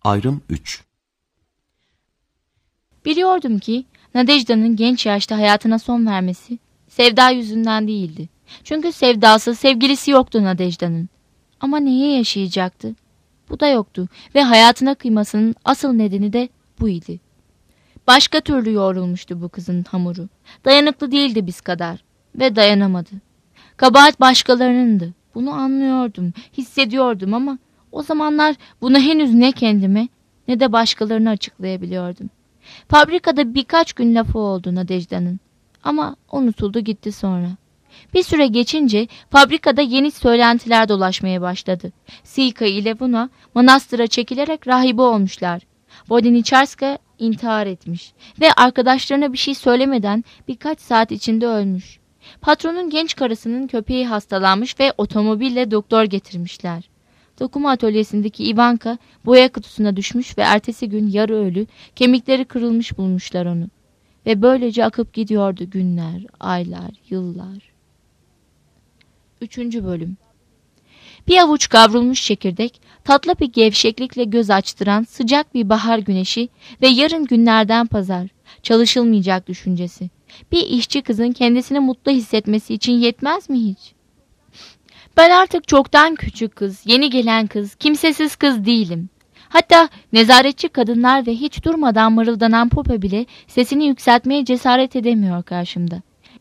Ayrım 3. Biliyordum ki Nadejda'nın genç yaşta hayatına son vermesi sevda yüzünden değildi. Çünkü sevdası, sevgilisi yoktu Nadejda'nın. Ama neye yaşayacaktı? Bu da yoktu ve hayatına kıymasının asıl nedeni de buydu. Başka türlü yoğrulmuştu bu kızın hamuru. Dayanıklı değildi biz kadar ve dayanamadı. Kabahat başkalarınındı. Bunu anlıyordum, hissediyordum ama o zamanlar bunu henüz ne kendime ne de başkalarına açıklayabiliyordum. Fabrikada birkaç gün lafı oldu Nadejda'nın ama unutuldu gitti sonra. Bir süre geçince fabrikada yeni söylentiler dolaşmaya başladı. Silka ile Vuna manastıra çekilerek rahibe olmuşlar. Vodeniçarska intihar etmiş ve arkadaşlarına bir şey söylemeden birkaç saat içinde ölmüş. Patronun genç karısının köpeği hastalanmış ve otomobille doktor getirmişler. Dokuma atölyesindeki Ivanka boya kutusuna düşmüş ve ertesi gün yarı ölü, kemikleri kırılmış bulmuşlar onu. Ve böylece akıp gidiyordu günler, aylar, yıllar. 3. Bölüm. Bir avuç kavrulmuş çekirdek, tatlı bir gevşeklikle göz açtıran sıcak bir bahar güneşi ve yarın günlerden pazar, çalışılmayacak düşüncesi. Bir işçi kızın kendisini mutlu hissetmesi için yetmez mi hiç? Ben artık çoktan küçük kız, yeni gelen kız, kimsesiz kız değilim. Hatta nezaretçi kadınlar ve hiç durmadan mırıldanan Pope bile sesini yükseltmeye cesaret edemiyor karşımda.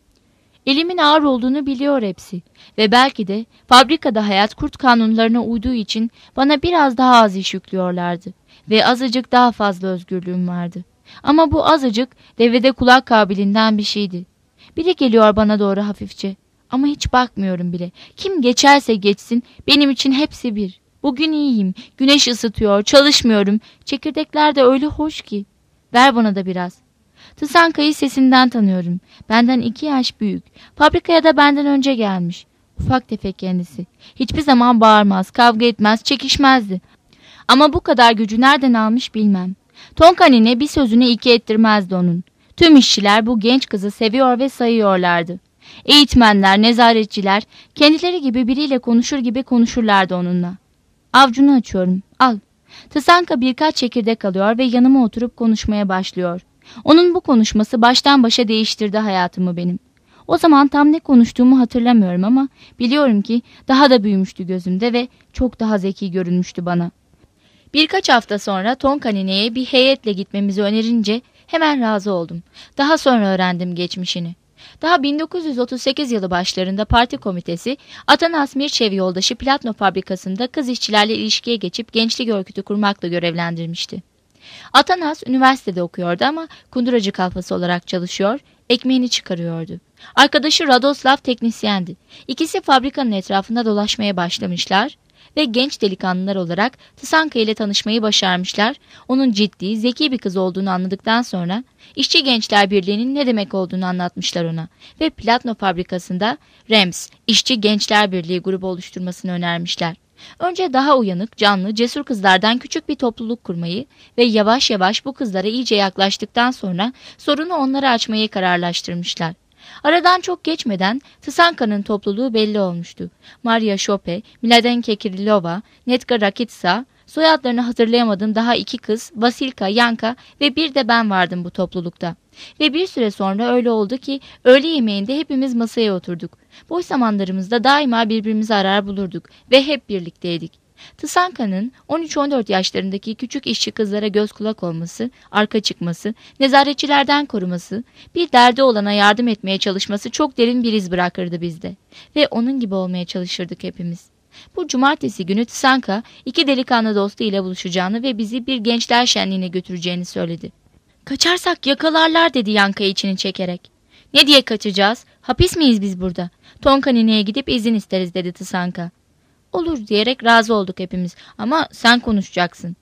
Elimin ağır olduğunu biliyor hepsi ve belki de fabrikada hayat kurt kanunlarına uyduğu için bana biraz daha az iş yüklüyorlardı ve azıcık daha fazla özgürlüğüm vardı. Ama bu azıcık devede kulak kabiliğinden bir şeydi. Biri geliyor bana doğru hafifçe ama hiç bakmıyorum bile. Kim geçerse geçsin benim için hepsi bir. Bugün iyiyim, güneş ısıtıyor, çalışmıyorum, çekirdekler de öyle hoş ki. Ver bana da biraz. Tısanka'yı sesinden tanıyorum. Benden 2 yaş büyük. Fabrikaya da benden önce gelmiş. Ufak tefek kendisi. Hiçbir zaman bağırmaz, kavga etmez, çekişmezdi. Ama bu kadar gücü nereden almış bilmem. Tonkanine bir sözünü iki ettirmezdi onun. Tüm işçiler bu genç kızı seviyor ve sayıyorlardı. Eğitmenler, nezaretçiler kendileri gibi biriyle konuşur gibi konuşurlardı onunla. Avcunu açıyorum, al. Tısanka birkaç çekirdek alıyor ve yanıma oturup konuşmaya başlıyor. Onun bu konuşması baştan başa değiştirdi hayatımı benim. O zaman tam ne konuştuğumu hatırlamıyorum ama biliyorum ki daha da büyümüştü gözümde ve çok daha zeki görünmüştü bana. Birkaç hafta sonra Tonkanine'ye bir heyetle gitmemizi önerince hemen razı oldum. Daha sonra öğrendim geçmişini. Daha 1938 yılı başlarında parti komitesi Atanas Mirçev yoldaşı Platno fabrikasında kız işçilerle ilişkiye geçip gençlik örgütü kurmakla görevlendirmişti. Atanas üniversitede okuyordu ama kunduracı kalfası olarak çalışıyor, ekmeğini çıkarıyordu. Arkadaşı Radoslav teknisyendi. İkisi fabrikanın etrafında dolaşmaya başlamışlar ve genç delikanlılar olarak Tısanka ile tanışmayı başarmışlar. Onun ciddi, zeki bir kız olduğunu anladıktan sonra İşçi Gençler Birliği'nin ne demek olduğunu anlatmışlar ona ve Platno fabrikasında REMS, İşçi Gençler Birliği grubu oluşturmasını önermişler. Önce daha uyanık, canlı, cesur kızlardan küçük bir topluluk kurmayı ve yavaş yavaş bu kızlara iyice yaklaştıktan sonra sorunu onlara açmayı kararlaştırmışlar. Aradan çok geçmeden Tısanka'nın topluluğu belli olmuştu. Maria Şope, Miladenke Kirilova, Netka Rakitsa, soyadlarını hatırlayamadığım daha 2 kız, Vasilka, Yanka ve bir de ben vardım bu toplulukta. Ve bir süre sonra öyle oldu ki öğle yemeğinde hepimiz masaya oturduk. Boş zamanlarımızda daima birbirimizi arar bulurduk ve hep birlikteydik. Tısanka'nın 13-14 yaşlarındaki küçük işçi kızlara göz kulak olması, arka çıkması, nezaretçilerden koruması, bir derdi olana yardım etmeye çalışması çok derin bir iz bırakırdı bizde. Ve onun gibi olmaya çalışırdık hepimiz. Bu cumartesi günü Tısanka 2 delikanlı dostu ile buluşacağını ve bizi bir gençler şenliğine götüreceğini söyledi. "Kaçarsak yakalarlar," dedi Yanka içini çekerek. "Ne diye kaçacağız? Hapis miyiz biz burada? Tonkanine'ye gidip izin isteriz," dedi Tısanka. "Olur," diyerek razı olduk hepimiz, "ama sen konuşacaksın."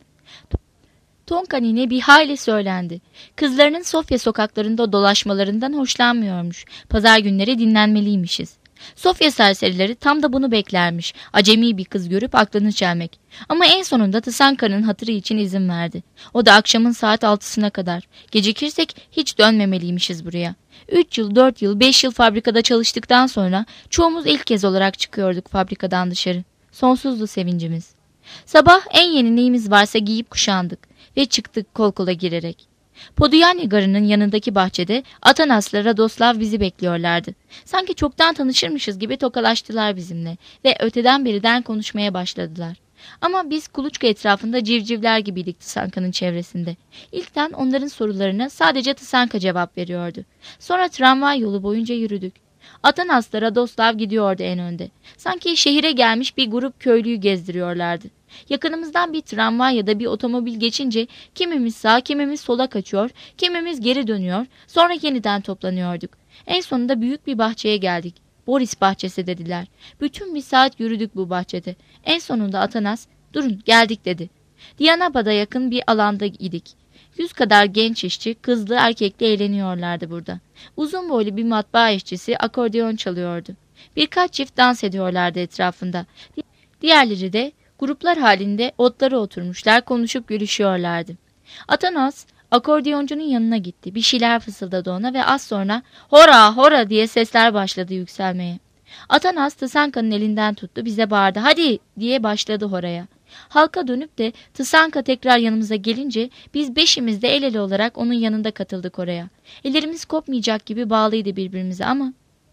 Tonkanine bir hayli söylendi. Kızlarının Sofya sokaklarında dolaşmalarından hoşlanmıyormuş. Pazar günleri dinlenmeliymişiz. Sofya serserileri tam da bunu beklermiş. Acemi bir kız görüp aklını çelmek. Ama en sonunda Tısanka'nın hatırı için izin verdi. O da akşamın saat 6'sına kadar. Gecikirsek hiç dönmemeliymişiz buraya. 3 yıl, 4 yıl, 5 yıl fabrikada çalıştıktan sonra çoğumuz ilk kez olarak çıkıyorduk fabrikadan dışarı. Sonsuzdu sevincimiz. Sabah en yeni neyimiz varsa giyip kuşandık ve çıktık kol kola girerek. Poduyani Garı'nın yanındaki bahçede Atanas'la Radoslav bizi bekliyorlardı. Sanki çoktan tanışırmışız gibi tokalaştılar bizimle ve öteden beriden konuşmaya başladılar. Ama biz kuluçka etrafında civcivler gibiydik Tısanka'nın çevresinde. İlkten onların sorularına sadece Tısanka cevap veriyordu. Sonra tramvay yolu boyunca yürüdük. Atanas'la Radoslav gidiyordu en önde. Sanki şehire gelmiş bir grup köylüyü gezdiriyorlardı. Yakınımızdan bir tramvay ya da bir otomobil geçince kimimiz sağa kimimiz sola kaçıyor, kimimiz geri dönüyor, sonra yeniden toplanıyorduk. En sonunda büyük bir bahçeye geldik. Boris bahçesi dediler. Bütün bir saat yürüdük bu bahçede. En sonunda Atanas, durun geldik dedi. Diyanabad'a yakın bir alanda idik. 100 kadar genç işçi, kızlı erkekli eğleniyorlardı burada. Uzun boylu bir matbaa işçisi akordeon çalıyordu. Birkaç çift dans ediyorlardı etrafında. Diğerleri de gruplar halinde otlara oturmuşlar, konuşup gülüşüyorlardı. Atanas akordeoncunun yanına gitti. Bir şeyler fısıldadı ona ve az sonra "Hora, hora!" diye sesler başladı yükselmeye. Atanas Tısanka'nın elinden tuttu, bize bağırdı. "Hadi!" diye başladı horaya. Halka dönüp de Tısanka tekrar yanımıza gelince biz beşimiz de el ele olarak onun yanında katıldık oraya. Ellerimiz kopmayacak gibi bağlıydı birbirimize ama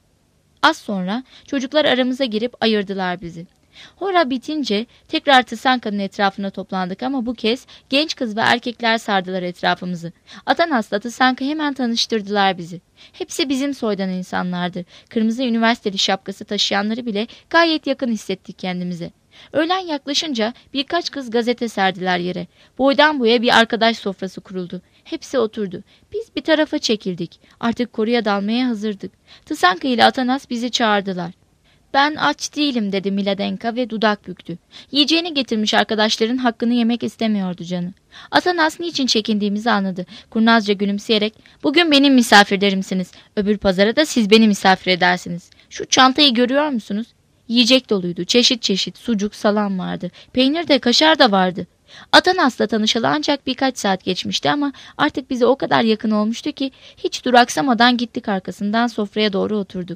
az sonra çocuklar aramıza girip ayırdılar bizi. Hora bitince tekrar Tısanka'nın etrafına toplandık ama bu kez genç kız ve erkekler sardılar etrafımızı. Atanas'la Tısanka hemen tanıştırdılar bizi. Hepsi bizim soydan insanlardı. Kırmızı üniversiteli şapkası taşıyanları bile gayet yakın hissettik kendimize. Öğlen yaklaşınca birkaç kız gazete serdiler yere. Boydan boya bir arkadaş sofrası kuruldu. Hepsi oturdu. Biz bir tarafa çekildik. Artık koruya dalmaya hazırdık. Tısanka ile Atanas bizi çağırdılar. "Ben aç değilim," dedi Miladenka ve dudak büktü. Yiyeceğini getirmiş arkadaşların hakkını yemek istemiyordu canı. Atanas niçin çekindiğimizi anladı. Kurnazca gülümseyerek, "Bugün benim misafirlerimsiniz. Öbür pazara da siz beni misafir edersiniz. Şu çantayı görüyor musunuz?" Yiyecek doluydu. Çeşit çeşit sucuk, salam vardı. Peynir de kaşar da vardı. Atanas'la tanışalı ancak birkaç saat geçmişti ama artık bize o kadar yakın olmuştu ki hiç duraksamadan gittik arkasından sofraya doğru oturduk.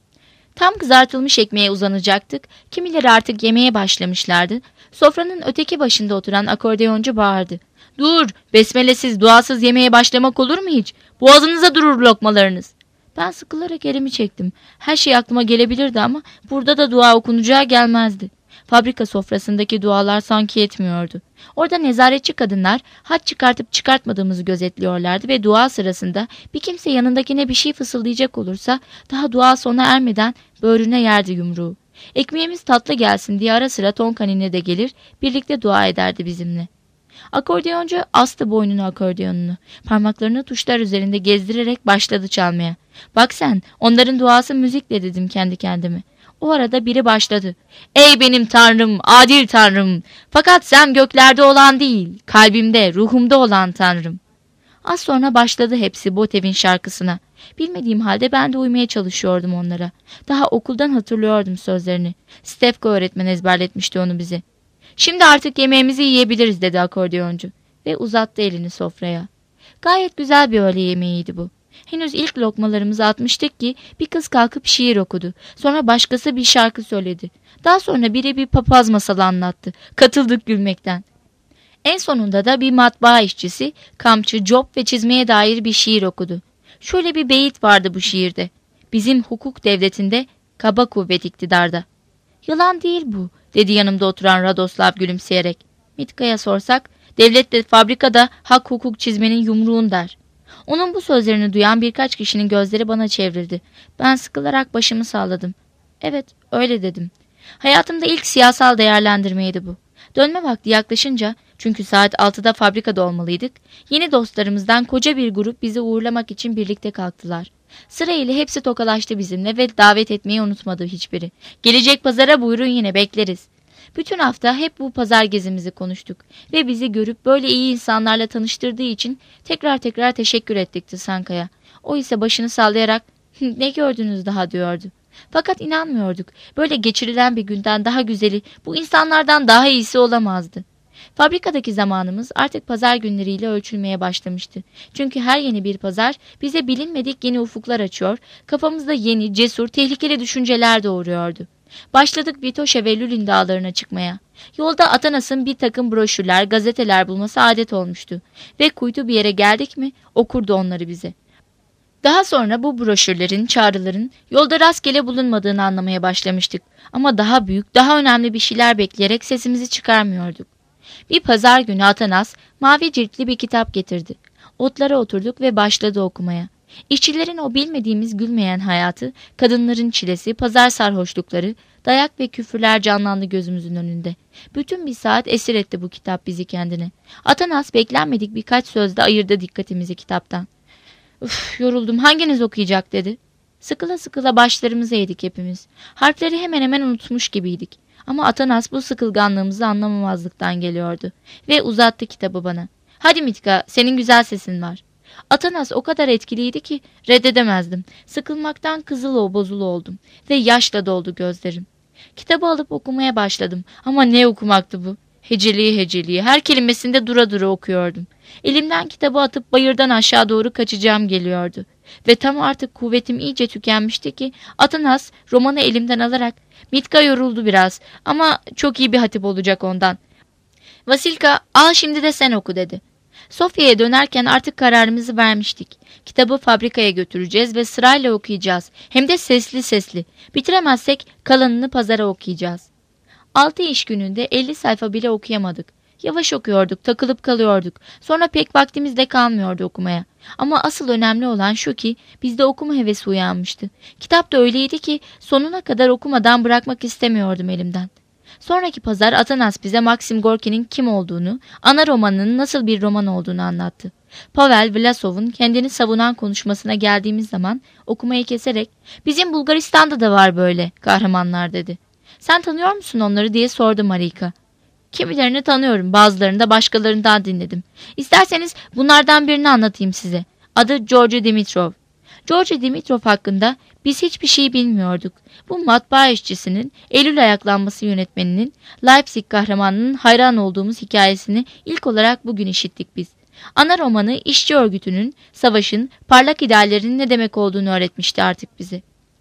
Tam kızartılmış ekmeğe uzanacaktık. Kimileri artık yemeye başlamışlardı. Sofranın öteki başında oturan akordeoncu bağırdı. "Dur, besmelesiz, duasız yemeye başlamak olur mu hiç? Boğazınıza durur lokmalarınız." Ben sıkılarak elimi çektim. Her şey aklıma gelebilirdi ama burada da dua okunacağı gelmezdi. Fabrika sofrasındaki dualar sanki yetmiyordu. Orada nezaretçi kadınlar haç çıkartıp çıkartmadığımızı gözetliyorlardı ve dua sırasında bir kimse yanındakine bir şey fısıldayacak olursa daha dua sona ermeden böğrüne yerdi yumruğu. Ekmeğimiz tatlı gelsin diye ara sıra Tonkanin'e de gelir, birlikte dua ederdi bizimle. Akordeoncu astı boynunu akordeonunu. Parmaklarını tuşlar üzerinde gezdirerek başladı çalmaya. "Bak sen, onların duası müzikle," dedim kendi kendime. O arada biri başladı. "Ey benim Tanrım, adil Tanrım! Fakat sen göklerde olan değil, kalbimde, ruhumda olan Tanrım." Az sonra başladı hepsi Botev'in şarkısına. Bilmediğim halde ben de uymaya çalışıyordum onlara. Daha okuldan hatırlıyordum sözlerini. Stefko öğretmen ezberletmişti onu bize. "Şimdi artık yemeğimizi yiyebiliriz," dedi akordeoncu ve uzattı elini sofraya. Gayet güzel bir öğle yemeğiydi bu. Henüz ilk lokmalarımızı atmıştık ki bir kız kalkıp şiir okudu. Sonra başkası bir şarkı söyledi. Daha sonra biri bir papaz masalı anlattı. Katıldık gülmekten. En sonunda da bir matbaa işçisi kamçı, cop ve çizmeye dair bir şiir okudu. Şöyle bir beyit vardı bu şiirde. "Bizim hukuk devletinde kaba kuvvet iktidarda." "Yalan değil bu," dedi yanımda oturan Radoslav gülümseyerek. Mitka'ya sorsak, devlet de fabrikada hak hukuk çizmenin yumruğun der. Onun bu sözlerini duyan birkaç kişinin gözleri bana çevrildi. Ben sıkılarak başımı salladım. "Evet, öyle," dedim. Hayatımda ilk siyasal değerlendirmeydi bu. Dönme vakti yaklaşınca, çünkü saat 6'da fabrikada olmalıydık, yeni dostlarımızdan koca bir grup bizi uğurlamak için birlikte kalktılar. Sırayla hepsi tokalaştı bizimle ve davet etmeyi unutmadı hiçbiri. "Gelecek pazara buyurun, yine bekleriz." Bütün hafta hep bu pazar gezimizi konuştuk ve bizi görüp böyle iyi insanlarla tanıştırdığı için tekrar tekrar teşekkür ettik Tısanka'ya. O ise başını sallayarak "Ne gördünüz daha?" diyordu. Fakat inanmıyorduk. Böyle geçirilen bir günden daha güzeli, bu insanlardan daha iyisi olamazdı. Fabrikadaki zamanımız artık pazar günleriyle ölçülmeye başlamıştı. Çünkü her yeni bir pazar bize bilinmedik yeni ufuklar açıyor, kafamızda yeni, cesur, tehlikeli düşünceler doğuruyordu. Başladık Vitoşa ve Lülin dağlarına çıkmaya. Yolda Atanas'ın bir takım broşürler, gazeteler bulması adet olmuştu. Ve kuytu bir yere geldik mi okurdu onları bize. Daha sonra bu broşürlerin, çağrıların yolda rastgele bulunmadığını anlamaya başlamıştık. Ama daha büyük, daha önemli bir şeyler bekleyerek sesimizi çıkarmıyorduk. Bir pazar günü Atanas mavi ciltli bir kitap getirdi. Otlara oturduk ve başladı okumaya. İşçilerin o bilmediğimiz gülmeyen hayatı, kadınların çilesi, pazar sarhoşlukları, dayak ve küfürler canlandı gözümüzün önünde. Bütün bir saat esir etti bu kitap bizi kendine. Atanas beklenmedik birkaç sözle ayırdı dikkatimizi kitaptan. "Üf, yoruldum, hanginiz okuyacak?" dedi. Sıkıla sıkıla başlarımızı eğdik hepimiz. Harfleri hemen hemen unutmuş gibiydik. Ama Atanas bu sıkılganlığımızı anlamamazlıktan geliyordu. Ve uzattı kitabı bana. "Hadi Mitka, senin güzel sesin var." Atanas o kadar etkiliydi ki reddedemezdim. Sıkılmaktan kızıl bozulu oldum. Ve yaşla doldu gözlerim. Kitabı alıp okumaya başladım. Ama ne okumaktı bu? Heceliği heceliği, her kelimesinde dura dura okuyordum. Elimden kitabı atıp bayırdan aşağı doğru kaçacağım geliyordu. Ve tam artık kuvvetim iyice tükenmişti ki Atanas romanı elimden alarak "Mitka yoruldu biraz ama çok iyi bir hatip olacak ondan. Vasilka, al şimdi de sen oku," dedi. Sofya'ya dönerken artık kararımızı vermiştik. Kitabı fabrikaya götüreceğiz ve sırayla okuyacağız. Hem de sesli sesli. Bitiremezsek kalanını pazara okuyacağız. 6 iş gününde 50 sayfa bile okuyamadık. Yavaş okuyorduk, takılıp kalıyorduk. Sonra pek vaktimiz de kalmıyordu okumaya. Ama asıl önemli olan şu ki bizde okuma hevesi uyanmıştı. Kitap da öyleydi ki sonuna kadar okumadan bırakmak istemiyordum elimden. Sonraki pazar Atanas bize Maxim Gorki'nin kim olduğunu, ana romanının nasıl bir roman olduğunu anlattı. Pavel Vlasov'un kendini savunan konuşmasına geldiğimiz zaman okumayı keserek "Bizim Bulgaristan'da da var böyle kahramanlar," dedi. "Sen tanıyor musun onları?" diye sordu Marika. "Kimilerini tanıyorum, bazılarını da başkalarından dinledim. İsterseniz bunlardan birini anlatayım size. Adı Georgi Dimitrov." Georgi Dimitrov hakkında biz hiçbir şey bilmiyorduk. Bu matbaa işçisinin, Eylül ayaklanması yönetmeninin, Leipzig kahramanının hayran olduğumuz hikayesini ilk olarak bugün işittik biz. Ana romanı işçi örgütünün, savaşın, parlak ideallerinin ne demek olduğunu öğretmişti artık bize.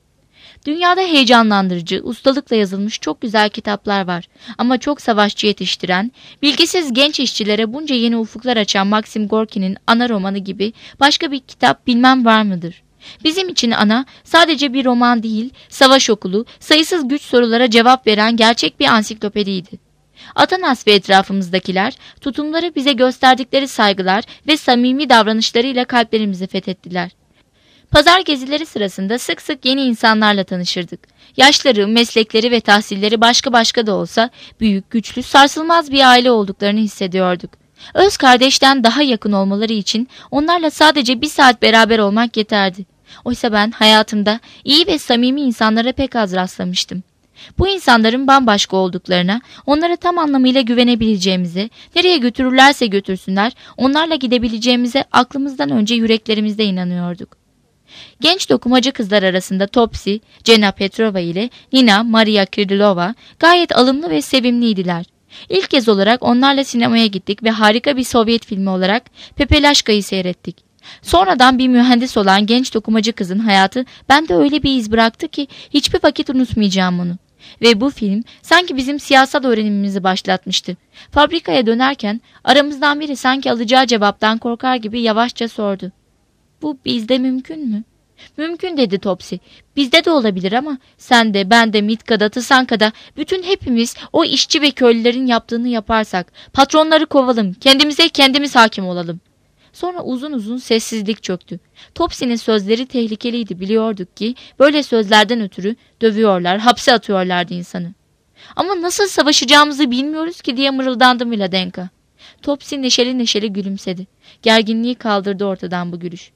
Dünyada heyecanlandırıcı, ustalıkla yazılmış çok güzel kitaplar var. Ama çok savaşçı yetiştiren, bilgisiz genç işçilere bunca yeni ufuklar açan Maxim Gorki'nin ana romanı gibi başka bir kitap bilmem var mıdır? Bizim için ana sadece bir roman değil, savaş okulu, sayısız güç sorulara cevap veren gerçek bir ansiklopediydi. Atanas ve etrafımızdakiler tutumları bize gösterdikleri saygılar ve samimi davranışlarıyla kalplerimizi fethettiler. Pazar gezileri sırasında sık sık yeni insanlarla tanışırdık. Yaşları, meslekleri ve tahsilleri başka da olsa büyük, güçlü, sarsılmaz bir aile olduklarını hissediyorduk. Öz kardeşten daha yakın olmaları için onlarla sadece bir saat beraber olmak yeterdi. Oysa ben hayatımda iyi ve samimi insanlara pek az rastlamıştım. Bu insanların bambaşka olduklarına, onlara tam anlamıyla güvenebileceğimize, nereye götürürlerse götürsünler, onlarla gidebileceğimize aklımızdan önce yüreklerimizde inanıyorduk. Genç dokumacı kızlar arasında Topsy, Jenna Petrova ile Nina Maria Kirilova gayet alımlı ve sevimliydiler. İlk kez olarak onlarla sinemaya gittik ve harika bir Sovyet filmi olarak Pepelaşka'yı seyrettik. Sonradan bir mühendis olan genç dokumacı kızın hayatı bende öyle bir iz bıraktı ki hiçbir vakit unutmayacağım onu. Ve bu film sanki bizim siyasal öğrenimimizi başlatmıştı. Fabrikaya dönerken aramızdan biri sanki alacağı cevaptan korkar gibi yavaşça sordu. "Bu bizde mümkün mü?" "Mümkün," dedi Topsy. "Bizde de olabilir ama sen de, ben de, Mitka'da, Tısanka'da bütün hepimiz o işçi ve köylülerin yaptığını yaparsak, patronları kovalım, kendimiz hakim olalım." Sonra uzun uzun sessizlik çöktü. Topsy'nin sözleri tehlikeliydi, biliyorduk ki böyle sözlerden ötürü dövüyorlar, hapse atıyorlardı insanı. "Ama nasıl savaşacağımızı bilmiyoruz ki," diye mırıldandı Miladenka. Topsy neşeli neşeli gülümsedi. Gerginliği kaldırdı ortadan bu gülüş.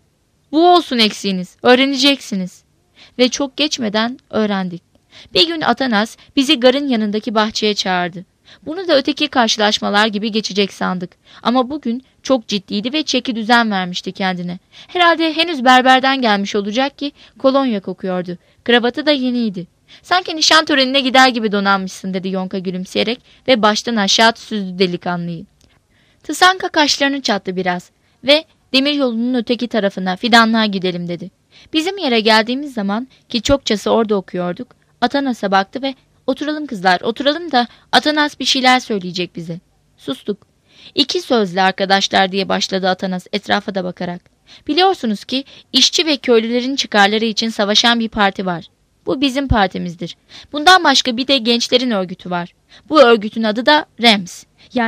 "Bu olsun eksiğiniz, öğreneceksiniz." Ve çok geçmeden öğrendik. Bir gün Atanas bizi garın yanındaki bahçeye çağırdı. Bunu da öteki karşılaşmalar gibi geçecek sandık. Ama bugün çok ciddiydi ve çeki düzen vermişti kendine. Herhalde henüz berberden gelmiş olacak ki kolonya kokuyordu. Kravatı da yeniydi. "Sanki nişan törenine gider gibi donanmışsın," dedi Yonka gülümseyerek ve baştan aşağı süzdü delikanlıyı. Tısanka kaşlarını çattı biraz ve "Demir yolunun öteki tarafına, fidanlığa gidelim," dedi. Bizim yere geldiğimiz zaman ki çokçası orada okuyorduk, Atanas'a baktı ve "Oturalım kızlar, oturalım da Atanas bir şeyler söyleyecek bize." Sustuk. "İki sözlü arkadaşlar," diye başladı Atanas etrafa da bakarak. "Biliyorsunuz ki işçi ve köylülerin çıkarları için savaşan bir parti var. Bu bizim partimizdir. Bundan başka bir de gençlerin örgütü var. Bu örgütün adı da REMS.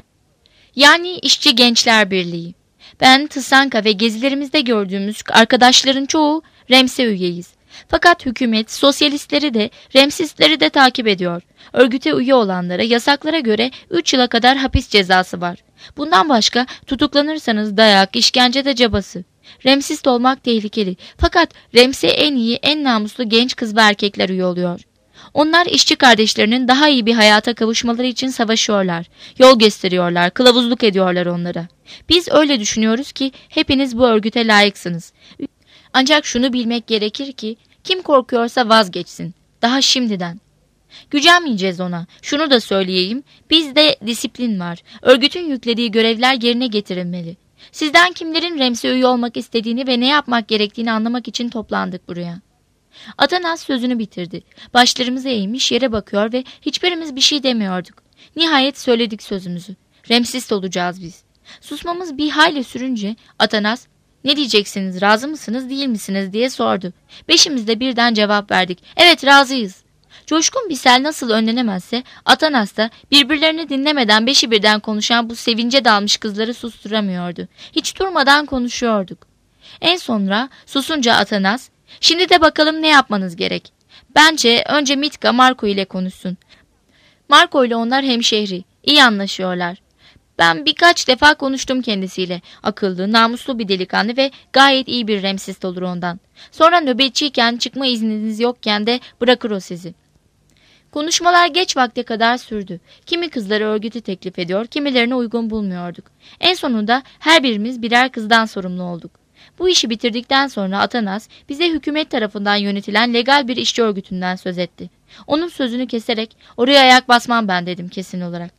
Yani İşçi Gençler Birliği. Ben, Tısanka ve gezilerimizde gördüğümüz arkadaşların çoğu REMS'e üyeyiz. Fakat hükümet sosyalistleri de REMSistleri de takip ediyor. Örgüte üye olanlara yasaklara göre 3 yıla kadar hapis cezası var. Bundan başka tutuklanırsanız dayak, işkence de cabası. REMSist olmak tehlikeli. Fakat REMS'e en iyi, en namuslu genç kız ve erkekler üye oluyor. Onlar işçi kardeşlerinin daha iyi bir hayata kavuşmaları için savaşıyorlar. Yol gösteriyorlar, kılavuzluk ediyorlar onlara. Biz öyle düşünüyoruz ki hepiniz bu örgüte layıksınız. Ancak şunu bilmek gerekir ki kim korkuyorsa vazgeçsin. Daha şimdiden. Gücenmeyeceğiz ona. Şunu da söyleyeyim. Bizde disiplin var. Örgütün yüklediği görevler yerine getirilmeli. Sizden kimlerin REMS'e üye olmak istediğini ve ne yapmak gerektiğini anlamak için toplandık buraya. Atanas sözünü bitirdi. Başlarımızı eğmiş yere bakıyor ve hiçbirimiz bir şey demiyorduk. Nihayet söyledik sözümüzü. REMSist olacağız biz. Susmamız bir hayli sürünce Atanas, "Ne diyeceksiniz, razı mısınız değil misiniz?" diye sordu. Beşimiz de birden cevap verdik. "Evet, razıyız." Coşkun bir sel nasıl önlenemezse Atanas da birbirlerini dinlemeden beşi birden konuşan bu sevince dalmış kızları susturamıyordu. Hiç durmadan konuşuyorduk. En sonra susunca Atanas, "Şimdi de bakalım ne yapmanız gerek. Bence önce Mitka Marco ile konuşsun. Marco ile onlar hemşehri, iyi anlaşıyorlar. Ben birkaç defa konuştum kendisiyle. Akıllı, namuslu bir delikanlı ve gayet iyi bir REMSist olur ondan. Sonra nöbetçiyken, çıkma izniniz yokken de bırakır o sizi." Konuşmalar geç vakte kadar sürdü. Kimi kızları örgütü teklif ediyor, kimilerine uygun bulmuyorduk. En sonunda her birimiz birer kızdan sorumlu olduk. Bu işi bitirdikten sonra Atanas bize hükümet tarafından yönetilen legal bir işçi örgütünden söz etti. Onun sözünü keserek, "Oraya ayak basmam ben," dedim kesin olarak.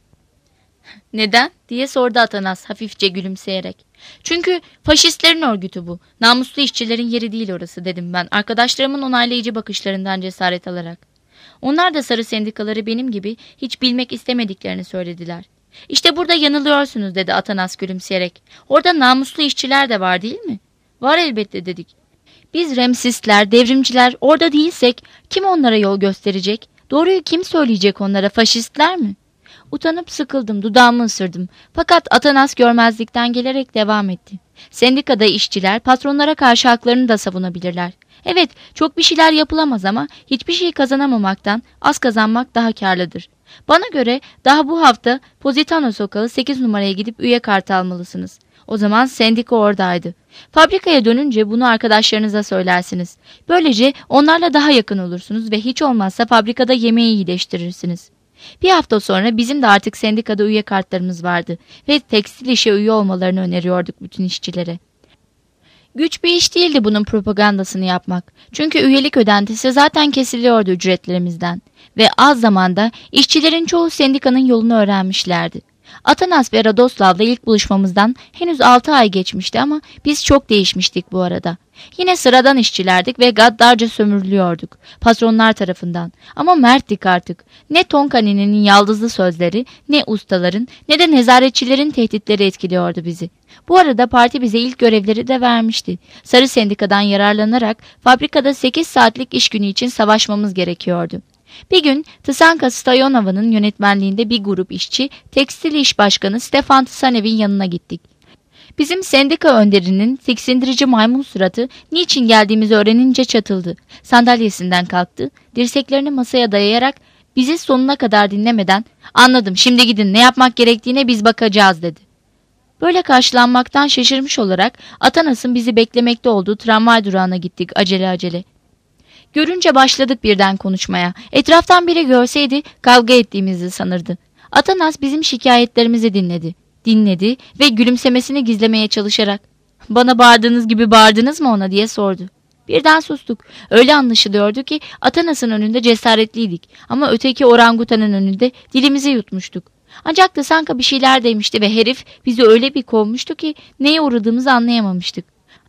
"Neden?" diye sordu Atanas hafifçe gülümseyerek. "Çünkü faşistlerin örgütü bu. Namuslu işçilerin yeri değil orası," dedim ben arkadaşlarımın onaylayıcı bakışlarından cesaret alarak. Onlar da sarı sendikaları benim gibi hiç bilmek istemediklerini söylediler. "İşte burada yanılıyorsunuz," dedi Atanas gülümseyerek. "Orada namuslu işçiler de var değil mi?" "Var elbette," dedik. "Biz REMSistler, devrimciler orada değilsek kim onlara yol gösterecek? Doğruyu kim söyleyecek onlara, faşistler mi?" Utanıp sıkıldım, dudağımı ısırdım. Fakat Atanas görmezlikten gelerek devam etti. "Sendikada işçiler patronlara karşı haklarını da savunabilirler. Evet, çok bir şeyler yapılamaz ama hiçbir şey kazanamamaktan az kazanmak daha karlıdır. Bana göre daha bu hafta Positano Sokağı 8 numaraya gidip üye kartı almalısınız. O zaman sendika oradaydı. Fabrikaya dönünce bunu arkadaşlarınıza söylersiniz. Böylece onlarla daha yakın olursunuz ve hiç olmazsa fabrikada yemeği iyileştirirsiniz." Bir hafta sonra bizim de artık sendikada üye kartlarımız vardı ve tekstil işe üye olmalarını öneriyorduk bütün işçilere. Güç bir iş değildi bunun propagandasını yapmak. Çünkü üyelik ödentisi zaten kesiliyordu ücretlerimizden. Ve az zamanda işçilerin çoğu sendikanın yolunu öğrenmişlerdi. Atanas ve Radoslav'la ilk buluşmamızdan henüz 6 ay geçmişti ama biz çok değişmiştik bu arada. Yine sıradan işçilerdik ve gaddarca sömürülüyorduk patronlar tarafından. Ama merttik artık. Ne Tonkanin'in yaldızlı sözleri, ne ustaların, ne de nezaretçilerin tehditleri etkiliyordu bizi. Bu arada parti bize ilk görevleri de vermişti. Sarı sendikadan yararlanarak fabrikada 8 saatlik iş günü için savaşmamız gerekiyordu. Bir gün Tısanka Stoyanova'nın yönetmenliğinde bir grup işçi, tekstil iş başkanı Stefan Tsanev'in yanına gittik. Bizim sendika önderinin tiksindirici maymun suratı niçin geldiğimizi öğrenince çatıldı. Sandalyesinden kalktı, dirseklerini masaya dayayarak bizi sonuna kadar dinlemeden "Anladım, şimdi gidin, ne yapmak gerektiğine biz bakacağız," dedi. Böyle karşılanmaktan şaşırmış olarak Atanas'ın bizi beklemekte olduğu tramvay durağına gittik acele acele. Görünce başladık birden konuşmaya. Etraftan biri görseydi kavga ettiğimizi sanırdı. Atanas bizim şikayetlerimizi dinledi ve gülümsemesini gizlemeye çalışarak "Bana bağırdığınız gibi bağırdınız mı ona?" diye sordu. Birden sustuk. Öyle anlaşılıyordu ki Atanas'ın önünde cesaretliydik ama öteki orangutanın önünde dilimizi yutmuştuk. Ancak Tısanka bir şeyler demişti ve herif bizi öyle bir kovmuştu ki neye uğradığımızı anlayamamıştık.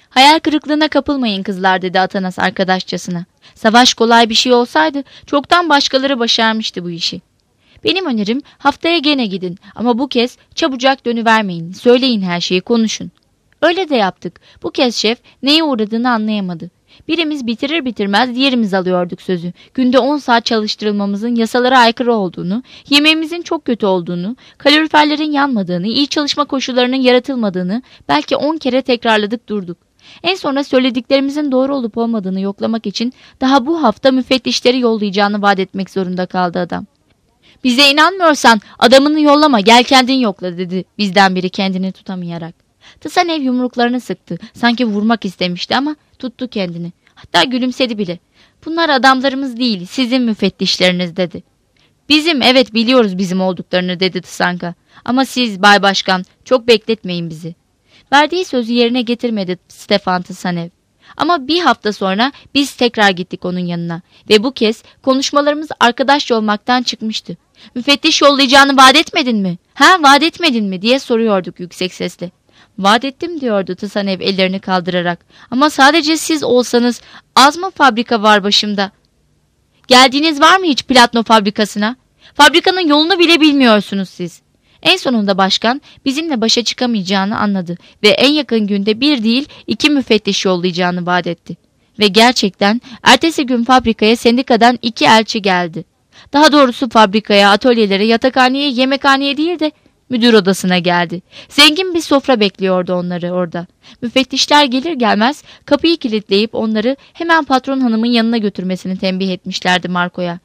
Hayal kırıklığına kapılmayın kızlar, dedi Atanas arkadaşçasına. Savaş kolay bir şey olsaydı çoktan başkaları başarmıştı bu işi. Benim önerim haftaya gene gidin ama bu kez çabucak dönüvermeyin. Söyleyin her şeyi, konuşun. Öyle de yaptık. Bu kez şef neye uğradığını anlayamadı. Birimiz bitirir bitirmez diğerimiz alıyorduk sözü. Günde 10 saat çalıştırılmamızın yasalara aykırı olduğunu, yemeğimizin çok kötü olduğunu, kaloriferlerin yanmadığını, iyi çalışma koşullarının yaratılmadığını belki 10 kere tekrarladık durduk. En sonra söylediklerimizin doğru olup olmadığını yoklamak için daha bu hafta müfettişleri yollayacağını vaat etmek zorunda kaldı adam. Bize inanmıyorsan adamını yollama, gel kendin yokla, dedi bizden biri kendini tutamayarak. Tısanev yumruklarını sıktı. Sanki vurmak istemişti ama tuttu kendini. Hatta gülümsedi bile. Bunlar adamlarımız değil, sizin müfettişleriniz, dedi. Bizim, evet biliyoruz bizim olduklarını, dedi Tısanka. Ama siz Bay Başkan çok bekletmeyin bizi. Verdiği sözü yerine getirmedi Stefan Tısanev. Ama bir hafta sonra biz tekrar gittik onun yanına ve bu kez konuşmalarımız arkadaşça olmaktan çıkmıştı. Müfettiş yollayacağını vaat etmedin mi? Ha, vaat etmedin mi diye soruyorduk yüksek sesle. Vaat ettim, diyordu Tısanev ellerini kaldırarak. Ama sadece siz olsanız az mı fabrika var başımda? Geldiğiniz var mı hiç Platno fabrikasına? Fabrikanın yolunu bile bilmiyorsunuz siz. En sonunda başkan bizimle başa çıkamayacağını anladı ve en yakın günde bir değil 2 müfettiş yollayacağını vaat etti. Ve gerçekten ertesi gün fabrikaya sendikadan 2 elçi geldi. Daha doğrusu fabrikaya, atölyelere, yatakhaneye, yemekhaneye değil de müdür odasına geldi. Zengin bir sofra bekliyordu onları orada. Müfettişler gelir gelmez kapıyı kilitleyip onları hemen patron hanımın yanına götürmesini tembih etmişlerdi Marco'ya.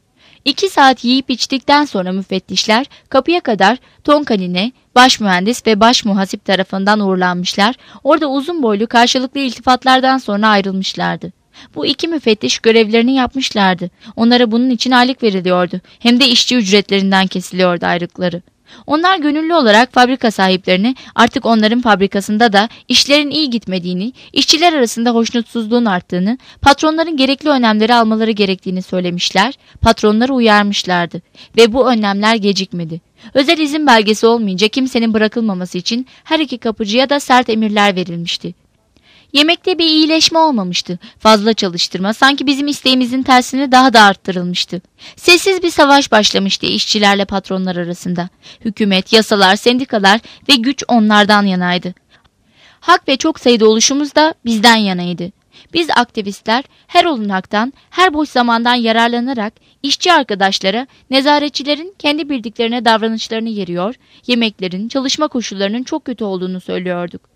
2 saat yiyip içtikten sonra müfettişler kapıya kadar Tonkalin'e baş mühendis ve baş muhasip tarafından uğurlanmışlar. Orada uzun boylu karşılıklı iltifatlardan sonra ayrılmışlardı. Bu 2 müfettiş görevlerini yapmışlardı. Onlara bunun için aylık veriliyordu. Hem de işçi ücretlerinden kesiliyordu ayrıkları. Onlar gönüllü olarak fabrika sahiplerine artık onların fabrikasında da işlerin iyi gitmediğini, işçiler arasında hoşnutsuzluğun arttığını, patronların gerekli önlemleri almaları gerektiğini söylemişler, patronları uyarmışlardı ve bu önlemler gecikmedi. Özel izin belgesi olmayınca kimsenin bırakılmaması için her 2 kapıcıya da sert emirler verilmişti. Yemekte bir iyileşme olmamıştı. Fazla çalıştırma sanki bizim isteğimizin tersine daha da arttırılmıştı. Sessiz bir savaş başlamıştı işçilerle patronlar arasında. Hükümet, yasalar, sendikalar ve güç onlardan yanaydı. Hak ve çok sayıda oluşumuz da bizden yanaydı. Biz aktivistler her olanaktan, her boş zamandan yararlanarak işçi arkadaşlara, nezaretçilerin kendi bildiklerine davranışlarını yeriyor, yemeklerin, çalışma koşullarının çok kötü olduğunu söylüyorduk.